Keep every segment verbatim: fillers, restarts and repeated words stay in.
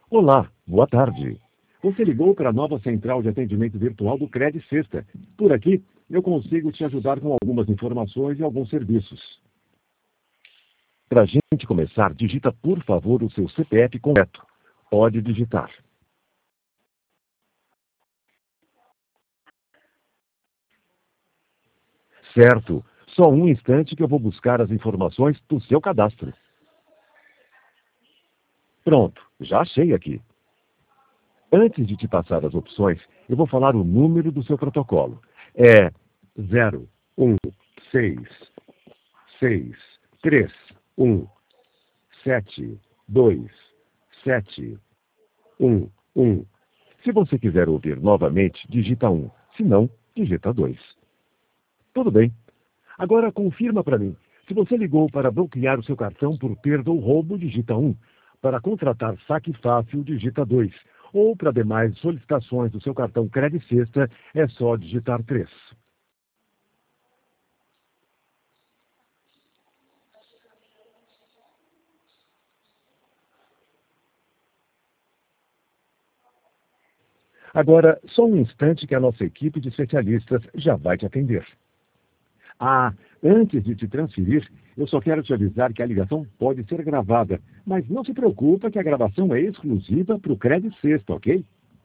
Olá, boa tarde. Você ligou para a nova central de atendimento virtual do Cred Sexta. Por aqui, eu consigo te ajudar com algumas informações e alguns serviços. Para a gente começar, digita, por favor, o seu C P F completo. Pode digitar. Certo. Só um instante que eu vou buscar as informações do seu cadastro. Pronto, já achei aqui. Antes de te passar as opções, eu vou falar o número do seu protocolo. É zero um seis seis três um sete dois sete um um. Se você quiser ouvir novamente, digita um. Se não, digita dois. Tudo bem. Agora confirma para mim. Se você ligou para bloquear o seu cartão por perda ou roubo, digita um. Para contratar saque fácil, digita dois. Ou para demais solicitações do seu cartão Cred Sexta, é só digitar três. Agora, só um instante que a nossa equipe de especialistas já vai te atender. Ah, antes de te transferir, eu só quero te avisar que a ligação pode ser gravada, mas não se preocupa que a gravação é exclusiva para o Cred Sexta, ok?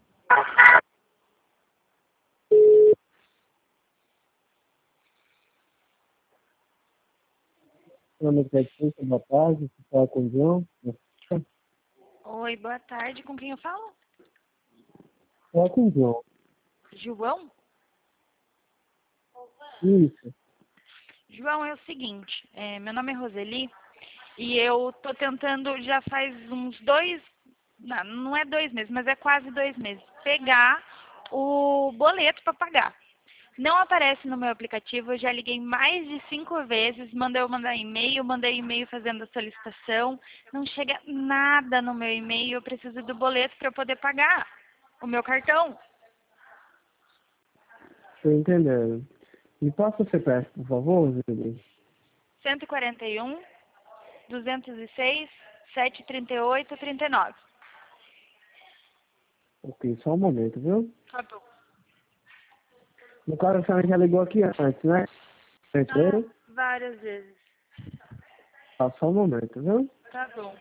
Meu nome é Cred, boa tarde, você fala com o João? Oi, boa tarde. Com quem eu falo? Fala com o João. João? Isso. João, é o seguinte, é, meu nome é Roseli e eu tô tentando já faz uns dois, não, não é dois meses, mas é quase dois meses, pegar o boleto para pagar. Não aparece no meu aplicativo, eu já liguei mais de cinco vezes, mandei eu mandar e-mail, mandei e-mail fazendo a solicitação, não chega nada no meu e-mail, eu preciso do boleto para poder pagar o meu cartão. Estou entendendo. Me passa o C P F, por favor, Roseli. cento e quarenta e um, duzentos e seis, setecentos e trinta e oito, trinta e nove. Ok, só um momento, viu? Tá bom. No caso, a senhora já ligou aqui antes, né? Antes, Ah, né? várias vezes. Ah, só um momento, viu? Tá bom.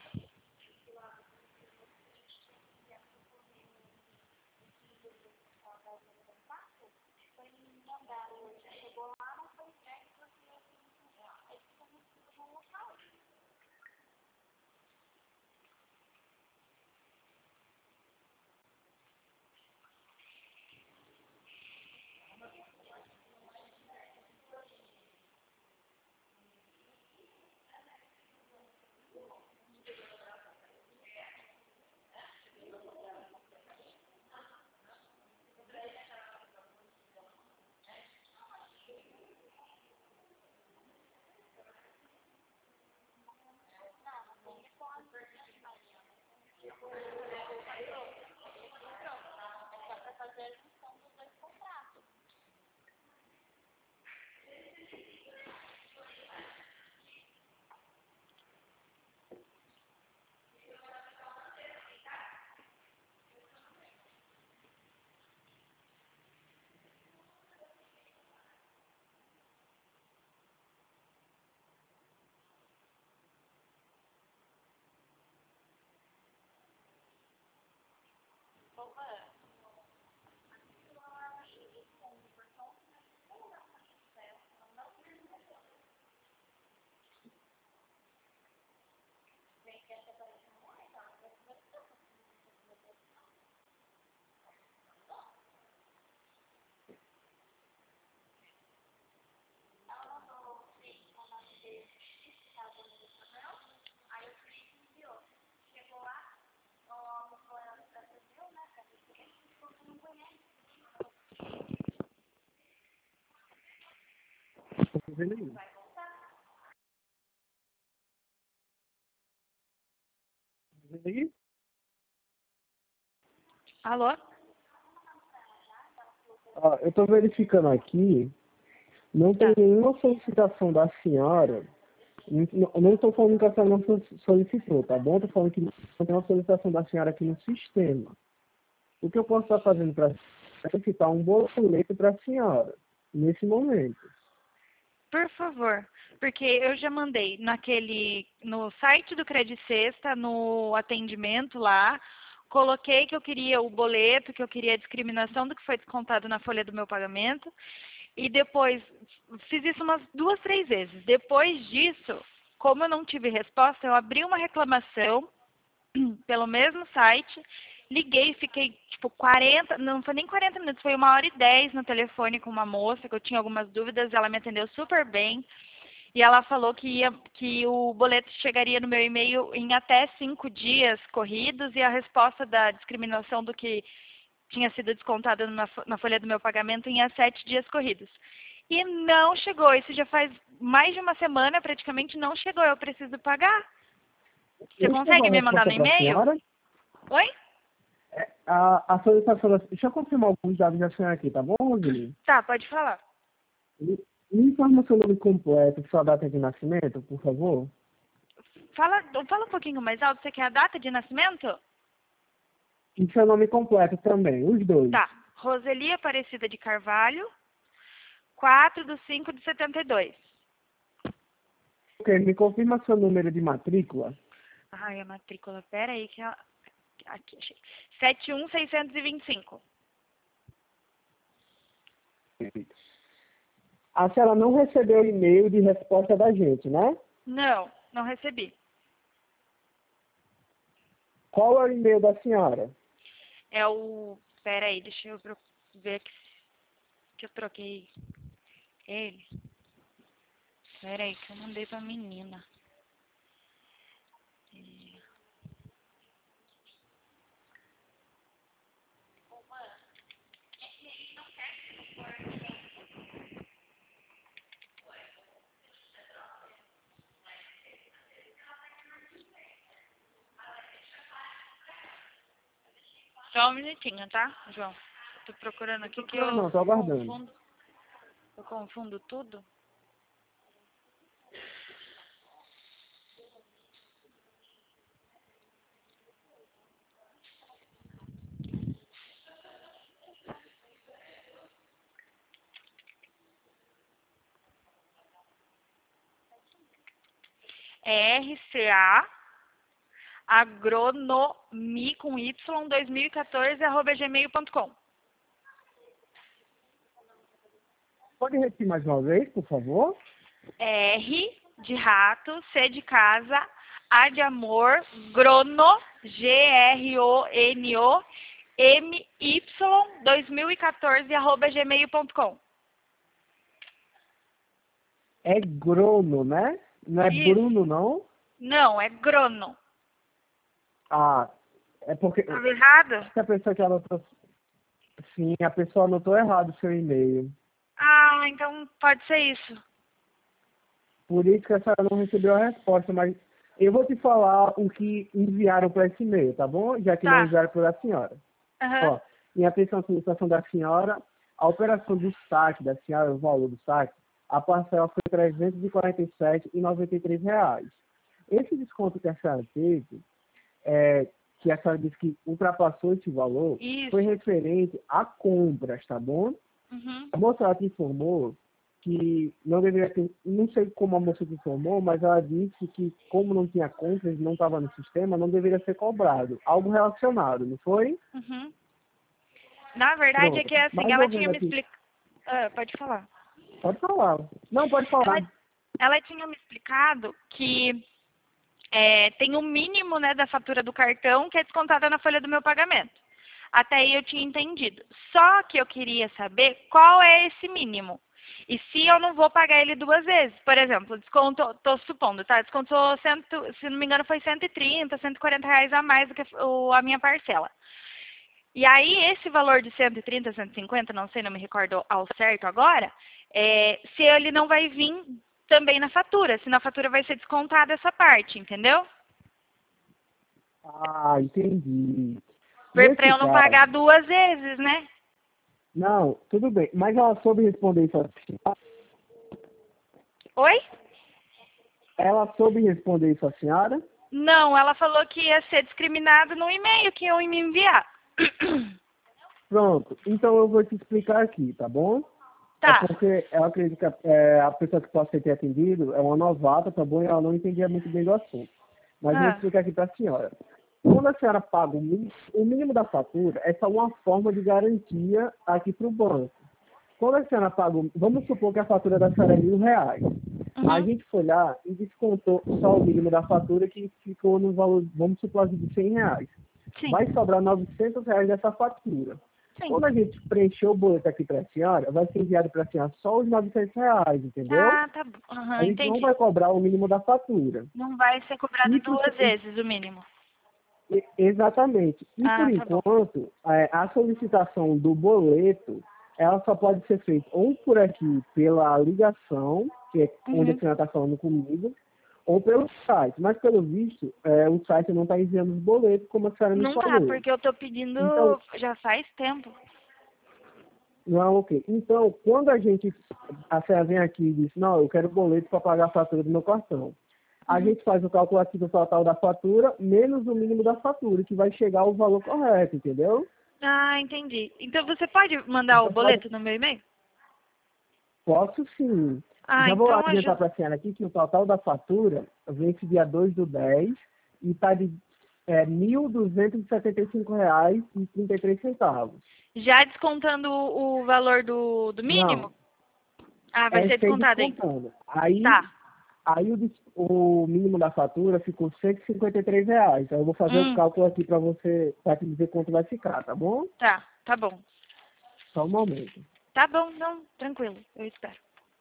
Roseli? Roseli? Alô? Ah, eu estou verificando aqui, não tem Tá. nenhuma solicitação da senhora Não não estou falando que a senhora não so- solicitou, tá bom? Estou falando que não tem uma solicitação da senhora aqui no sistema. O que eu posso estar fazendo para solicitar um boleto para a senhora, nesse momento? Por favor, porque eu já mandei naquele, no site do Credit Sexta, no atendimento lá, coloquei que eu queria o boleto, que eu queria a discriminação do que foi descontado na folha do meu pagamento, e depois fiz isso umas duas, três vezes. Depois disso, como eu não tive resposta, eu abri uma reclamação pelo mesmo site, liguei, fiquei tipo quarenta, não foi nem quarenta minutos, foi uma hora e dez no telefone com uma moça, que eu tinha algumas dúvidas, ela me atendeu super bem, e ela falou que, ia, que o boleto chegaria no meu e-mail em até cinco dias corridos, e a resposta da discriminação do que tinha sido descontado na, fo- na folha do meu pagamento em até sete dias corridos. E não chegou, isso já faz mais de uma semana, praticamente não chegou, eu preciso pagar. Você Não chegou consegue a me mandar resposta no para a e-mail? senhora? Oi? É, A, a solicitação da... Deixa eu confirmar alguns dados da senhora aqui, tá bom, Roseli? Tá, pode falar. Me me informa seu nome completo, sua data de nascimento, por favor. Fala, fala um pouquinho mais alto, você quer a data de nascimento? E seu nome completo também, os dois. Tá, Roseli Aparecida de Carvalho, quatro de cinco de setenta e dois. Ok, me confirma seu número de matrícula. Ai, a matrícula, pera aí que ela... Aqui, achei. sete um seis dois cinco. A senhora não recebeu e-mail de resposta da gente, né? Não, não recebi. Qual é o e-mail da senhora? É o... Pera aí, deixa eu pro- ver que, que eu troquei ele. Pera aí, que eu mandei pra menina. É, só um minutinho, tá, João? Tô procurando aqui que Não, eu não, tô aguardando. confundo. Eu confundo tudo. É R C A agronomi com Y dois mil e quatorze arroba gmail ponto com. Pode repetir mais uma vez, por favor? R de rato, C de casa, A de amor, grono, G R O N O, M Y dois mil e quatorze arroba gmail ponto com. É Grono, né? Não é Isso. Bruno, não? Não, é grono. Ah, é porque... Tá errado? Acho que a pessoa que anotou... Sim, a pessoa anotou errado o seu e-mail. Ah, então pode ser isso. Por isso que a senhora não recebeu a resposta, mas eu vou te falar o que enviaram para esse e-mail, tá bom? Já que não Tá. enviaram para a senhora. Aham. Ó, em atenção à solicitação da senhora, a operação do saque da senhora, o valor do saque, a parcela foi trezentos e quarenta e sete reais e noventa e três reais. Esse desconto que a senhora teve, é, que a senhora disse que ultrapassou esse valor, Isso. foi referente a compras, tá bom? Uhum. A moça ela te informou que não deveria ter, não sei como a moça te informou, mas ela disse que como não tinha compras, não estava no sistema, não deveria ser cobrado. Algo relacionado, não foi? Uhum. Na verdade é Pronto. que assim, Mas ela eu tinha vendo me aqui, explicado. Ah, pode falar. pode falar. Não, pode falar. Ela, ela tinha me explicado que é, tem o mínimo, né, da fatura do cartão que é descontada na folha do meu pagamento. Até aí eu tinha entendido. Só que eu queria saber qual é esse mínimo. E se eu não vou pagar ele duas vezes. Por exemplo, desconto, tô supondo, tá? Descontou, cento, se não me engano, foi cento e trinta, cento e quarenta reais a mais do que o, a minha parcela. E aí, esse valor de cento e trinta, cento e cinquenta, não sei, não me recordo ao certo agora, é, se ele não vai vir também na fatura, se na fatura vai ser descontada essa parte, entendeu? Ah, entendi. Para Nesse eu não caso, pagar duas vezes, né? não, tudo bem. Mas ela soube responder isso assim. Oi? Ela soube responder isso à senhora? Não, ela falou que ia ser discriminado no e-mail que eu ia me enviar. Pronto, então eu vou te explicar aqui, tá bom? Tá. É porque eu acredito que a, é, a pessoa que pode ter atendido é uma novata, tá bom? E ela não entendia muito bem do assunto. Mas eu vou Ah. explicar aqui para a senhora. Quando a senhora paga o mínimo, o mínimo da fatura, é só uma forma de garantia aqui para o banco. Quando a senhora paga, o- vamos supor que a fatura da senhora é mil reais. Uhum. A gente foi lá e descontou só o mínimo da fatura que ficou no valor, vamos supor, de cem reais. Sim. Vai sobrar novecentos reais dessa fatura. Sim. Quando a gente preencheu o boleto aqui para a senhora, vai ser enviado para a senhora só os novecentos reais, entendeu? Ah, tá bom. Aham, A gente não entendi. vai cobrar o mínimo da fatura. Não vai ser cobrado E por- duas vezes o mínimo. e- Exatamente. E Ah, por tá bom. enquanto, é, a solicitação do boleto, ela só pode ser feita ou por aqui pela ligação, que é onde a Uhum. senhora está falando comigo, ou pelo site. Mas pelo visto, é, o site não está enviando os boletos, como a senhora me Não tá, falou. porque eu tô pedindo Então, já faz tempo. não, ok. Então, quando a gente, a senhora vem aqui e diz, não, eu quero boleto para pagar a fatura do meu cartão. A Uhum. gente faz o cálculo aqui do total da fatura, menos o mínimo da fatura, que vai chegar ao valor correto, entendeu? Ah, entendi. Então você pode mandar o Então, pode, boleto no meu e-mail? posso sim. Ah, Já vou então adiantar ajuda. para a senhora aqui que o total da fatura vence dia dois do dez e está de é, mil duzentos e setenta e cinco reais e trinta e três centavos. Já descontando o, o valor do, do mínimo? Não, Ah, vai é ser sem descontado aí. descontando. Aí Tá. Aí o, dis- o mínimo da fatura ficou cento e cinquenta e três reais. Aí eu vou fazer o Hum, cálculo aqui para você, para te dizer quanto vai ficar, tá bom? tá, tá bom. Só um momento. Tá bom, não, tranquilo, eu espero.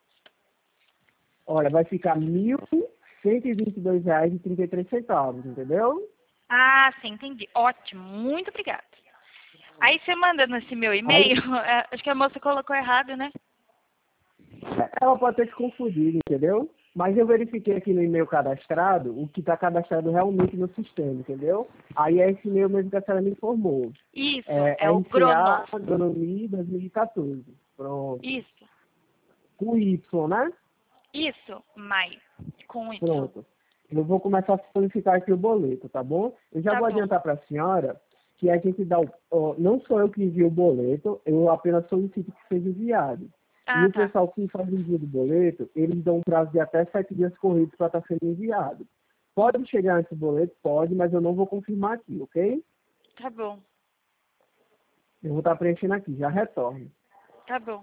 Olha, vai ficar mil cento e vinte e dois reais e trinta e três centavos, entendeu? Ah, sim, entendi. Ótimo, muito obrigada. Aí você manda nesse meu Aí e-mail, é, acho que a moça colocou errado, né? ela pode ter se confundido, entendeu? Mas eu verifiquei aqui no e-mail cadastrado o que está cadastrado realmente no sistema, entendeu? Aí é esse e-mail mesmo que a senhora me informou. Isso, É é o R C A Gronoff. Agronomia dois mil e quatorze. Pronto. Isso, Com Y, né? isso, Maio, com Y. Pronto. Eu vou começar a solicitar aqui o boleto, tá bom? Eu já Tá vou bom. adiantar para a senhora que a gente dá o... ó, não sou eu que envio o boleto, eu apenas solicito que seja enviado. E Ah, o tá. pessoal que faz o envio do boleto, eles dão um prazo de até sete dias corridos para estar sendo enviado. Pode chegar antes do boleto? Pode, mas eu não vou confirmar aqui, ok? Tá bom, Eu vou estar preenchendo aqui, já retorno. tá bom.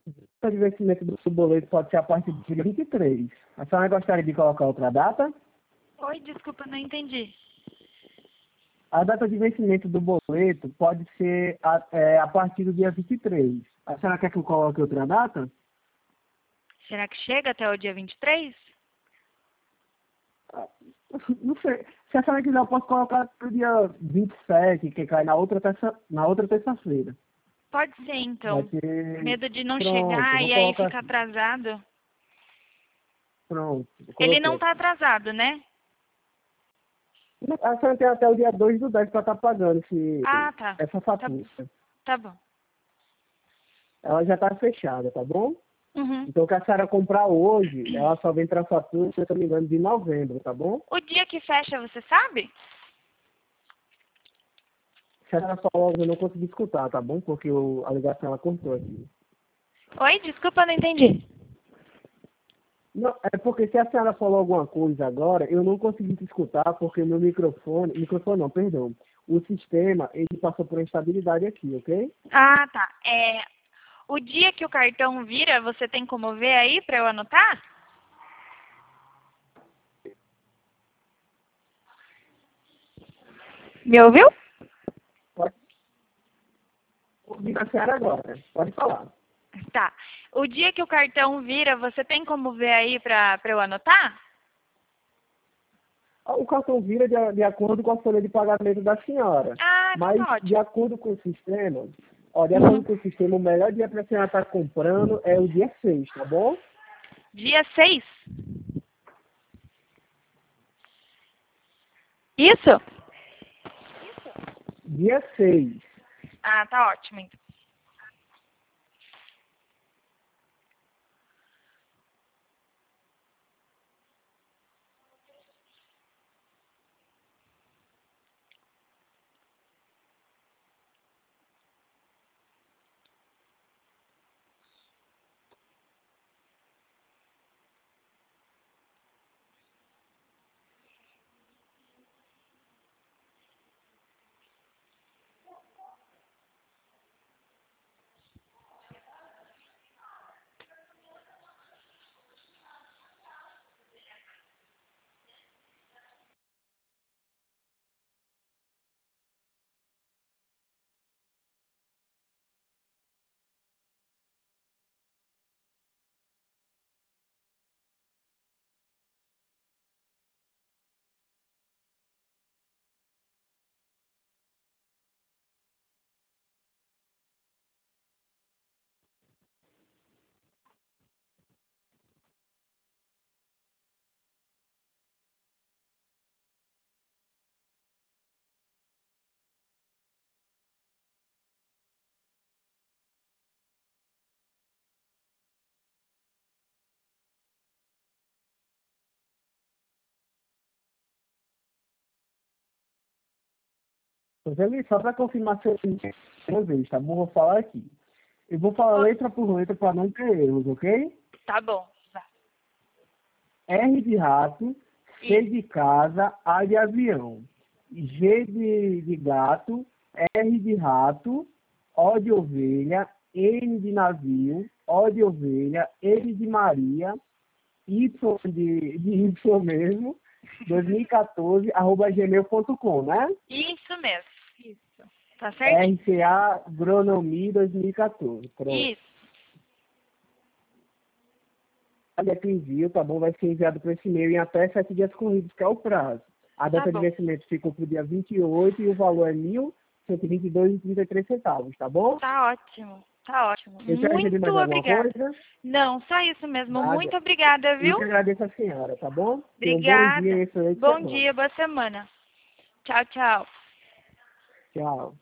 O de vencimento do boleto pode ser a partir do dia vinte e três. A senhora gostaria de colocar outra data? Oi, desculpa, não entendi. A data de vencimento do boleto pode ser a, é, a partir do dia vinte e três. A senhora quer que eu coloque outra data? Será que chega até o dia vinte e três? Não sei. Se a senhora quiser, eu posso colocar para o dia vinte e sete, que cai na outra terça, na outra terça-feira. Pode ser, então. Vai ter... Medo de não Pronto, chegar vou e aí colocar ficar assim. atrasado. Pronto. Ele não coloquei. tá atrasado, né? A senhora tem até o dia dois do dez para estar pagando esse, Ah, tá. essa Tá, fatura. tá bom. Ela já está fechada, tá bom? Uhum. Então, o que a senhora comprar hoje, ela só vem para a fatura, se eu não me engano, de novembro, tá bom? O dia que fecha, você sabe? Se a senhora falou, eu não consegui escutar, tá bom? Porque o, a ligação ela cortou aqui. Oi, desculpa, não entendi. Não, é porque se a senhora falou alguma coisa agora, eu não consegui te escutar porque o meu microfone, microfone não, perdão, o sistema, ele passou por instabilidade aqui, ok? Ah, tá. É, o dia que o cartão vira, você tem como ver aí para eu anotar? Me ouviu? Pode ouvir a senhora agora, pode falar. Tá. O dia que o cartão vira, você tem como ver aí para eu anotar? O cartão vira de, de acordo com a folha de pagamento da senhora. Ah, então Mas, tá de ótimo. acordo com o sistema, ó, de acordo com o sistema, o melhor dia para a senhora estar comprando é o dia seis, tá bom? Dia seis? Isso? Dia seis. Ah, tá ótimo, então. Roseli, só para confirmar se eu uma vez, tá bom? Vou falar aqui. Eu vou falar letra por letra para não ter erros, ok? Tá bom. Tá. R de rato, C de casa, A de avião. G de, de gato, R de rato, O de ovelha, N de navio, O de ovelha, M de Maria, Y de, de Y mesmo, dois mil e quatorze, arroba gmail ponto com, né? Isso mesmo. Isso. Tá certo? R C A Agronomia dois mil e quatorze. Pronto. Isso. Olha que envio, tá bom? Vai ser enviado para esse e-mail em até sete dias corridos, que é o prazo. A data Tá de bom. vencimento ficou para o dia vinte e oito e o valor é mil cento e vinte e dois reais e trinta e três centavos, tá bom? Tá ótimo. Tá ótimo. Eu quero pedir Muito mais alguma obrigada. coisa? Não, só isso mesmo. Nada. Muito obrigada, Eu viu? que agradeço a senhora, tá bom? Tenha um bom Obrigada. dia e excelente Bom semana. dia, boa semana. Tchau, tchau. Tchau.